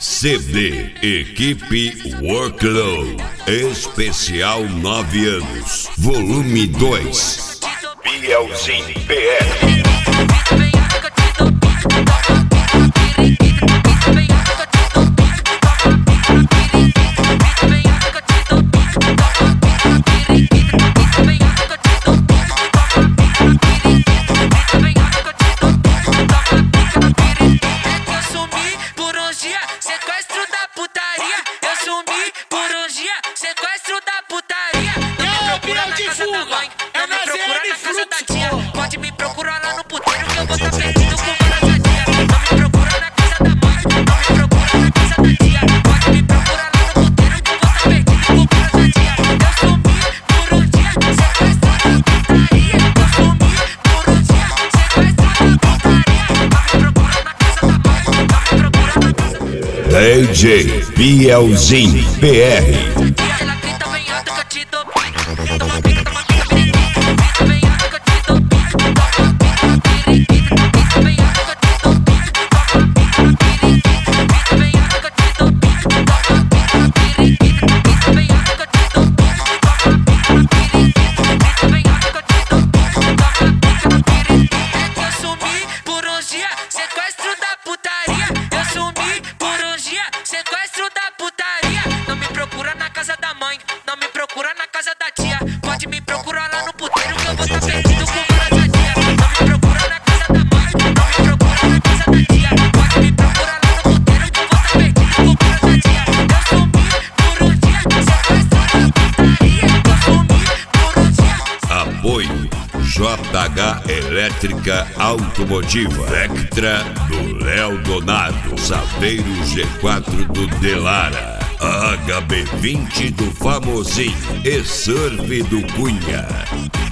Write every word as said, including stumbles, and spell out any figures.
C D Equipe Workload Especial nove anos Volume dois Bielzinho P R. Sequestro da putaria, eu sumi por um dia. Sequestro da putaria, não me procura na casa da mãe, não me procura na casa da tia. Pode me procurar lá no puteiro que eu vou tá perdido com várias tia. Não me procura na casa da mãe, não me procura na casa da tia. Pode me procurar lá no puteiro que eu vou tá perdido com várias tia. Eu sumi por um dia, sequestro da putaria. Eu sumi por um dia, sequestro da putaria. Não me procura na casa da mãe, não me procura na casa da tia. D J Bielzinho P R. Ela grita bem alto que eu te dou pica. Toma pica, toma pica, grita bem alto que eu te dou pica. Toma pica, grita bem alto que eu te dou pica. Toma pica, grita bem alto que eu te dou pica. Toma pica, grita bem alto que eu te dou pica. Toma pica, grita bem alto que eu te dou pica. Toma pica, é que eu sumi por uns dias, sequestro da putaria. Eu sumi por uns dias, sequestro da putaria. Não me procura na casa da mãe, não me procura na casa da tia. Pode me procurar lá no puteiro que eu vou tá perdido com várias tia. Não me procura na casa da mãe, não me procura na casa da tia. Pode me procurar lá no puteiro que eu vou tá perdido com várias tia. Eu sumi por um dia, sequestro da putaria. Eu sumi por um dia. Apoio J H Elétrica Automotiva, Vectra do Léo Donato, Saveiro G quatro do Delara, H B vinte do Famosinho e Surf do Cunha.